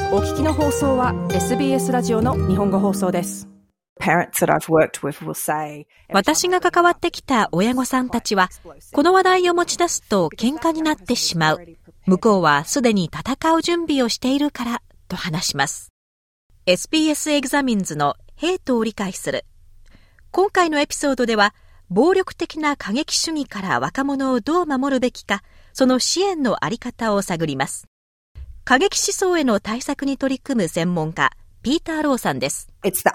お聞きの放送は SBS ラジオの日本語放送です。 私が関わってきた親御さんたちは、この話題を持ち出すと喧嘩になってしまう。向こうはすでに戦う準備をしているからと話します。SBS エグザミンズのヘイトを理解する。今回のエピソードでは、暴力的な過激主義から若者をどう守るべきか、その支援のあり方を探ります。過激思想への対策に取り組む専門家、ピーター・ローさんです。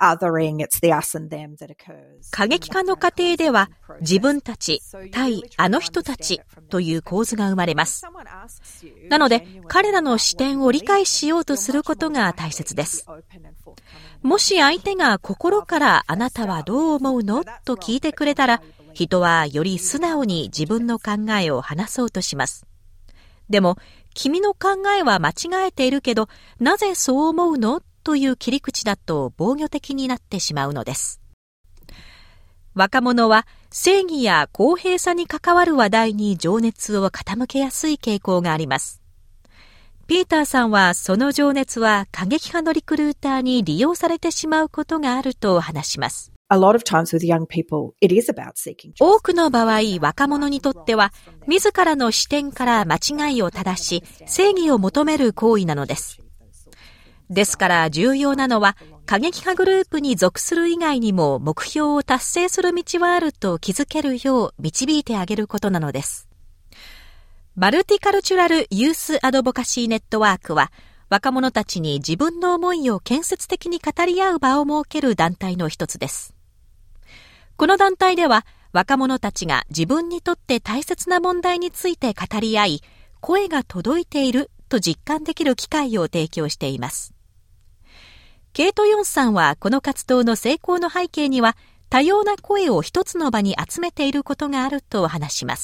過激化の過程では、自分たち対あの人たちという構図が生まれます。なので、彼らの視点を理解しようとすることが大切です。もし相手が心からあなたはどう思うのと聞いてくれたら、人はより素直に自分の考えを話そうとします。でも、君の考えは間違えているけど、なぜそう思うのという切り口だと防御的になってしまうのです。若者は正義や公平さに関わる話題に情熱を傾けやすい傾向があります。ピーターさんはその情熱は過激派のリクルーターに利用されてしまうことがあると話します。多くの場合、若者にとっては自らの視点から間違いを正し、正義を求める行為なのです。ですから重要なのは、過激派グループに属する以外にも目標を達成する道はあると気づけるよう導いてあげることなのです。マルティカルチュラルユースアドボカシーネットワークは、若者たちに自分の思いを建設的に語り合う場を設ける団体の一つです。この団体では、若者たちが自分にとって大切な問題について語り合い、声が届いていると実感できる機会を提供しています。ケイト・ヨンさんはこの活動の成功の背景には、多様な声を一つの場に集めていることがあると話します。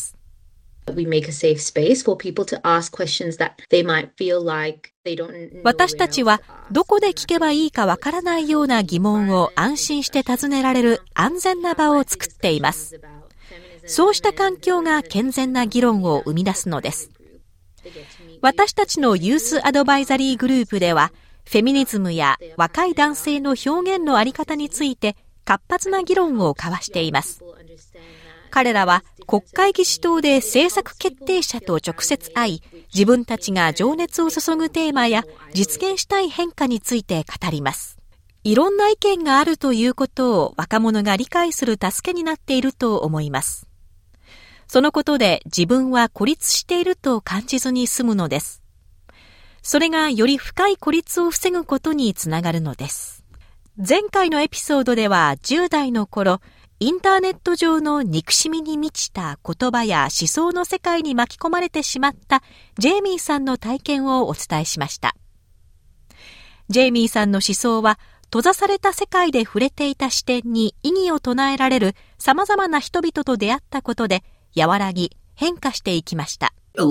私たちはどこで聞けばいいかわからないような疑問を安心して尋ねられる安全な場を作っています。そうした環境が健全な議論を生み出すのです。私たちのユースアドバイザリーグループでは、フェミニズムや若い男性の表現のあり方について活発な議論を交わしています。彼らは国会議事堂で政策決定者と直接会い、自分たちが情熱を注ぐテーマや実現したい変化について語ります。いろんな意見があるということを若者が理解する助けになっていると思います。そのことで自分は孤立していると感じずに済むのです。それがより深い孤立を防ぐことにつながるのです。前回のエピソードでは10代の頃、インターネット上の憎しみに満ちた言葉や思想の世界に巻き込まれてしまったジェイミーさんの体験をお伝えしました。ジェイミーさんの思想は、閉ざされた世界で触れていた視点に異議を唱えられる様々な人々と出会ったことで和らぎ変化していきました。きっ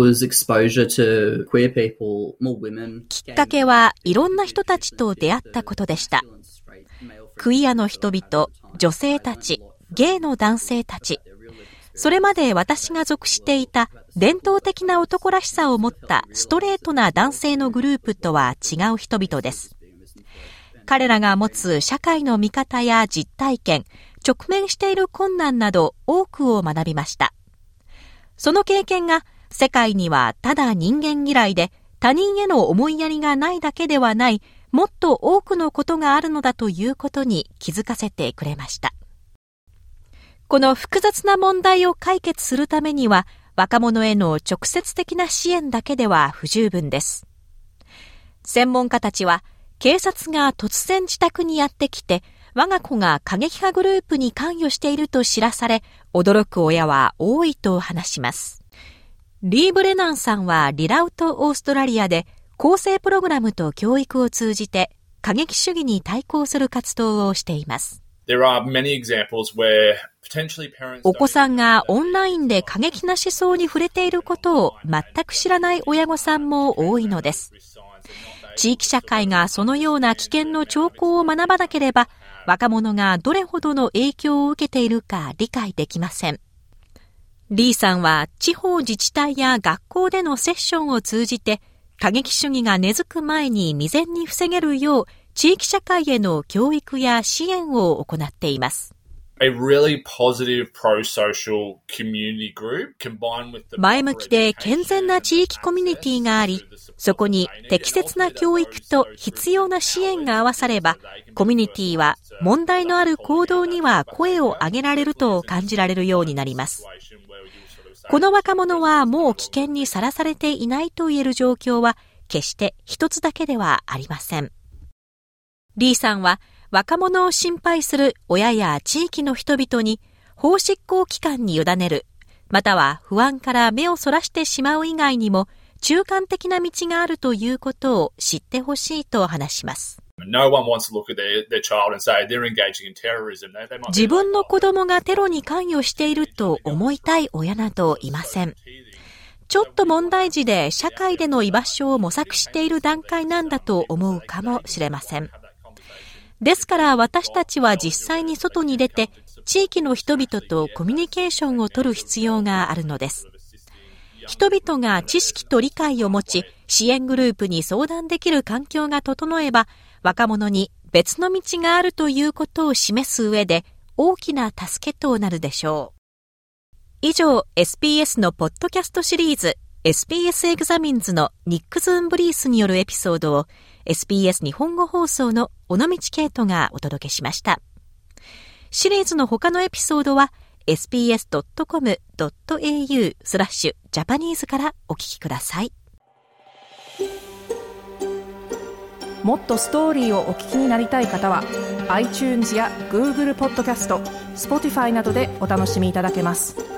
かけはいろんな人たちと出会ったことでした。クイアの人々、女性たち、ゲイの男性たち、それまで私が属していた伝統的な男らしさを持ったストレートな男性のグループとは違う人々です。彼らが持つ社会の見方や実体験、直面している困難など多くを学びました。その経験が世界にはただ人間嫌いで他人への思いやりがないだけではない、もっと多くのことがあるのだということに気づかせてくれました。この複雑な問題を解決するためには、若者への直接的な支援だけでは不十分です。専門家たちは、警察が突然自宅にやってきて、我が子が過激派グループに関与していると知らされ、驚く親は多いと話します。リー・ブレナンさんはリラウト・オーストラリアで、更生プログラムと教育を通じて過激主義に対抗する活動をしています。お子さんがオンラインで過激な思想に触れていることを全く知らない親御さんも多いのです。地域社会がそのような危険の兆候を学ばなければ、若者がどれほどの影響を受けているか理解できません。リーさんは地方自治体や学校でのセッションを通じて過激主義が根付く前に未然に防げるよう、地域社会への教育や支援を行っています。前向きで健全な地域コミュニティがあり、そこに適切な教育と必要な支援が合わされば、コミュニティは問題のある行動には声を上げられると感じられるようになります。この若者はもう危険にさらされていないと言える状況は決して一つだけではありません。リーさんは若者を心配する親や地域の人々に法執行機関に委ねる、または不安から目をそらしてしまう以外にも中間的な道があるということを知ってほしいと話します。自分の子供がテロに関与していると思いたい親などいません。ちょっと問題児で社会での居場所を模索している段階なんだと思うかもしれません。ですから私たちは実際に外に出て地域の人々とコミュニケーションを取る必要があるのです。人々が知識と理解を持ち、支援グループに相談できる環境が整えば、若者に別の道があるということを示す上で大きな助けとなるでしょう。以上、SBS のポッドキャストシリーズ SBS エグザミンズのニック・ズーンブリースによるエピソードを SBS 日本語放送の尾道圭人がお届けしました。シリーズの他のエピソードは sbs.com.au/Japanese からお聞きください。 もっとストーリーをお聞きになりたい方は iTunes や Google ポッドキャスト、Spotify などでお楽しみいただけます。